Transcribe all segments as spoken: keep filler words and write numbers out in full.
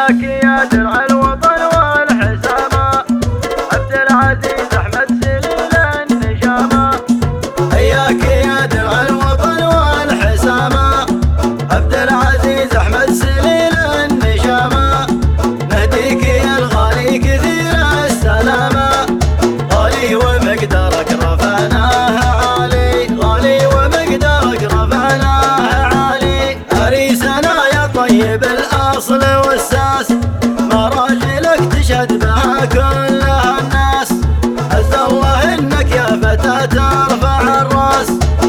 حياك يا درع الوطن والحسامة عبد العزيز أحمد سليل النجامة. حياك يا درع الوطن والحسامة عبد العزيز أحمد سليل النجامة. نهديك يا الغالي كثير السلامة، غالي ومقدارك رفعناه عالي، غالي ومقدارك رفعناه عالي. عريسنا يا طيب الأصل والساس، مراجلك تشهد بها كل الناس. عز الله انك يا فتاة ترفع الراس،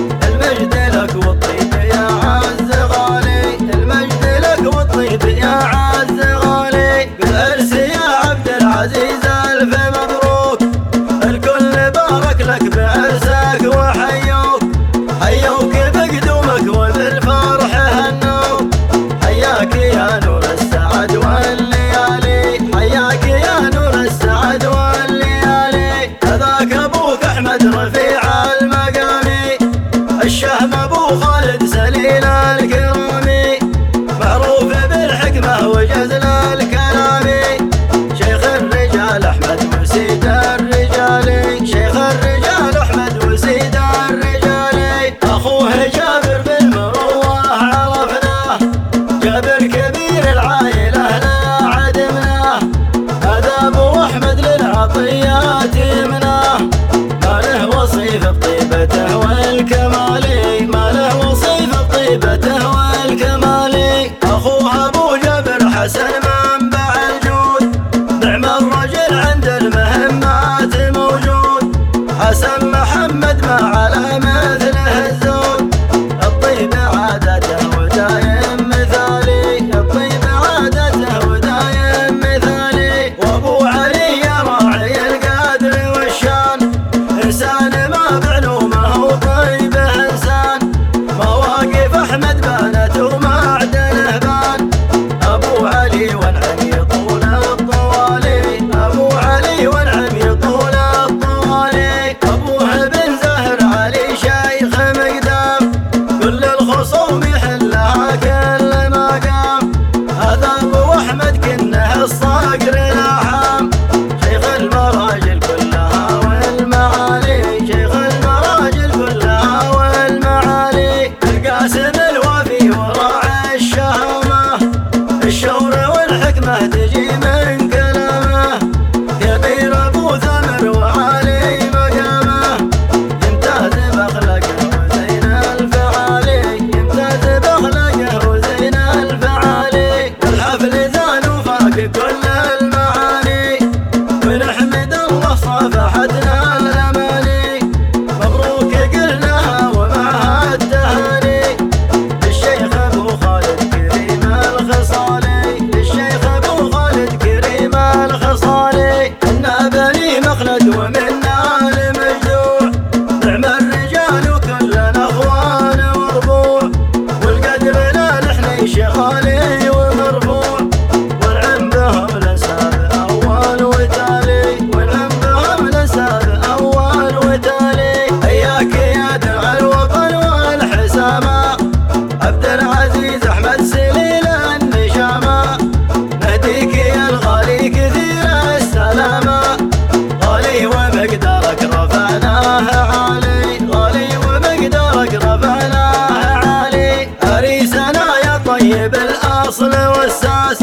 المجد لك والطيب يا عز غالي، المجد لك والطيب يا عز غالي. بالعرس يا عبد العزيز الف مبروك، الكل بارك لك بعرسك وحيوك، حيوك بقدومك وبالفرح هنوك. حياك يا نور السعد والليالي، حياك يا نور السعد والليالي. هذاك ابوك احمد رفيع المقامي، الشهم ابو خالد سليل الكرامي، معروف بالحكمه وجزل الكلام. شيخ الرجال احمد وسيد الرجال، شيخ الرجال احمد وسيد الرجال. اخوه جابر بالمروه عرفناه، جابر كبير العائله لا عدمناه. هذا ابو احمد للعطيات مناه، ما له وصيف بطيبته والكمال، ما له وصيف بطيبته والكمال. اخوه ابو جابر حسن منبع الجود، نعم الرجل عند المهمات موجود. حسن محمد ما على مثله الزود، الطيب عادته ودايم مثالي، الطيب عادته ودايم مثالي. وابو علي يا راعي القدر والشان، انسان ما بعلومه وطيبه انسان. مواقف احمد بانت ومعدنه بان، ابو علي والعمي طول الطوالي، ابو علي والعمي طول الطوالي. ابوه بن زهر علي شيخ مقدام، كل الخصوم يحلها كل مقام. هذا ابو احمد كنه الصقر الاحام، شيخ المراجل كلها والمعالي، شيخ المراجل كلها والمعالي. القاسم الوفي وراعي الشهامه، الشور والحكمه تجي من كلامه. كبير ابو ثمر وعلي مقامه، يمتاز باخلاقه وزين الفعالي، يمتاز باخلاقه وزين الفعالي. والحفل زان وفاق كل المعاني، ونحمد الله صافحتنا الاماني. مبروك قلناها ومعها التهاني، للشيخ ابو خالد كريم الخصالي، للشيخ ابو خالد كريم الخصالي. انا بني مخلد ومنا المجدوع، نعم الرجال وكلنا اخوان وربوع. والقدر لا نحن شغالي ومرفوع، والعم بهم الانساب اول وتالي، والعم بهم الانساب اول وتالي. حياك يا درع الوطن والحسامه عبد العزيز احمد سليل النجامه. نهديك يا الغالي كثير السلامه، غالي ومقدارك رفعناه عالي، غالي ومقدارك رفعناه عالي. عريسنا يا طيب الاصل والساس،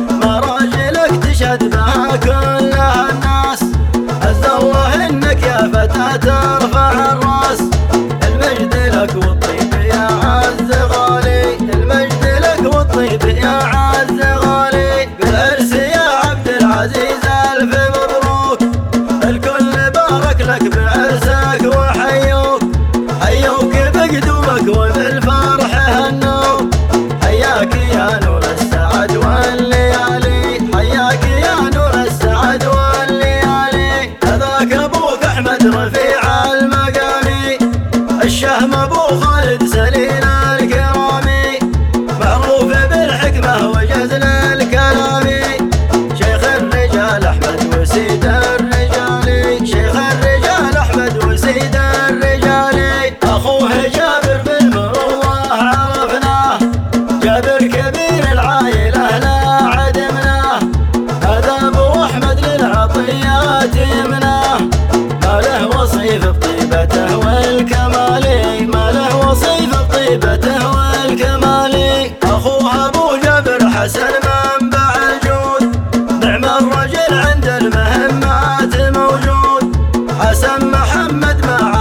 مراجلك تشهد بها كل الناس. عز الله انك يا فتاة ترفع الراس، المجد لك والطيب يا عز غالي، المجد لك والطيب يا عز غالي. بالعرس يا عبد العزيز الف مبروك، الكل بارك لك بعرسك وحيوك، حيوك بقدومك وبالفرح هنوك. حياك يا نور السعد والليالي، حياك يا نور السعد والليالي. هذاك ابوك احمد رفيع المقامي، الشهم ابو خالد سليل الكرامي، معروف بالحكمه وجزل الكلام. شيخ الرجال احمد وسيد الرجال، شيخ الرجال احمد وسيد الرجال. اخوه جابر بالمروه عرفناه، جابر كبير العائله لا عدمناه. بطيبته والكمال، ما له وصيف بطيبته والكمال. أخوها أبو جابر حسن منبع الجود، نعم الرجل عند المهمات موجود. حسن محمد مع